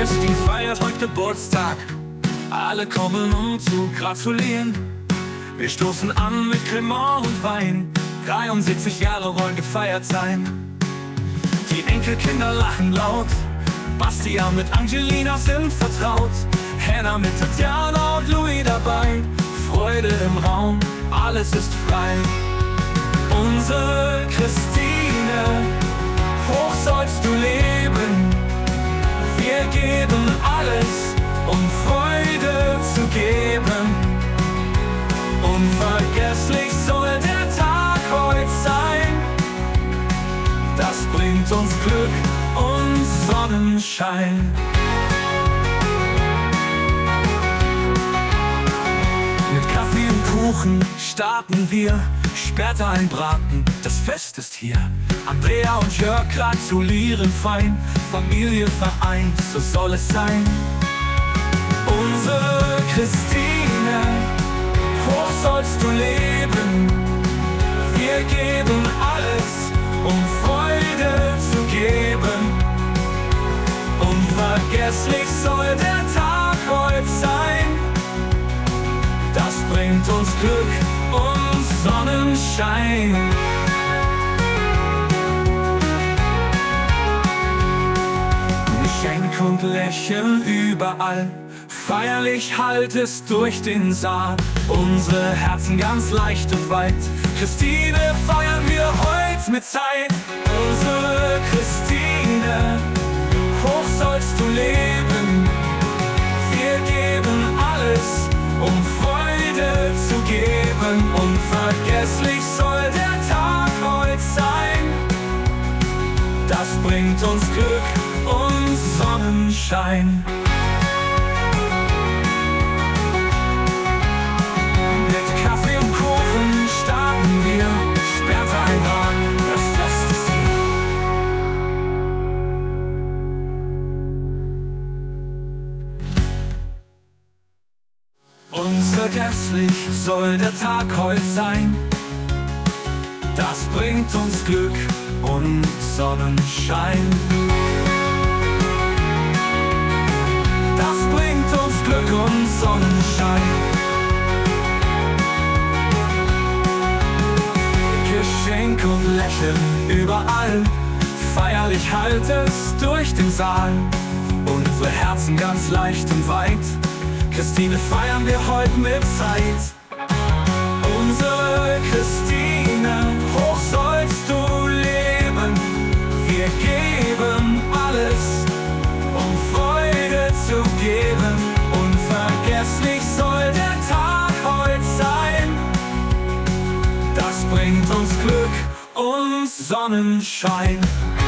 Christine feiert heute Geburtstag. Alle kommen, um zu gratulieren. Wir stoßen an mit Cremant und Wein. 73 Jahre wollen gefeiert sein. Die Enkelkinder lachen laut. Bastian mit Angelina sind vertraut. Hannah mit Tatjana und Louis dabei. Freude im Raum, alles ist frei. Unsere Christine, hoch sollst du leben. Wir geben alles, um Freude zu geben. Unvergesslich soll der Tag heute sein. Das bringt uns Glück und Sonnenschein. Mit Kaffee und Kuchen starten wir, später ein Braten, das Fest ist hier. Andrea und Jörg gratulieren fein, Familie vereint, so soll es sein. Unsere Christine, hoch sollst du leben. Wir geben alles, um Freude zu geben. Unvergesslich soll der Tag heute sein. Das bringt uns Glück und Sonnenschein. Geschenk und Lächeln überall, feierlich hallt es durch den Saal. Unsere Herzen ganz leicht und weit, Christine feiern wir heute mit Zeit. Unsere Christine, hoch sollst du leben. Wir geben alles, um Freude zu geben. Unvergesslich soll der Tag heute sein. Das bringt uns Glück und Sonnenschein. Mit Kaffee und Kuchen starten wir, sperrt ein Wagen, das Fest ist hier. Unvergesslich soll der Tag heute sein. Das bringt uns Glück und Sonnenschein. Das bringt uns Glück und Sonnenschein. Geschenk und Lächeln überall, feierlich hallt es durch den Saal. Unsere Herzen ganz leicht und weit, Christine feiern wir heute mit Zeit. Unsere Christine, hoch sollst du leben. Wir geben alles, um Freude zu geben. Unvergesslich soll der Tag heute sein. Das bringt uns Glück und Sonnenschein.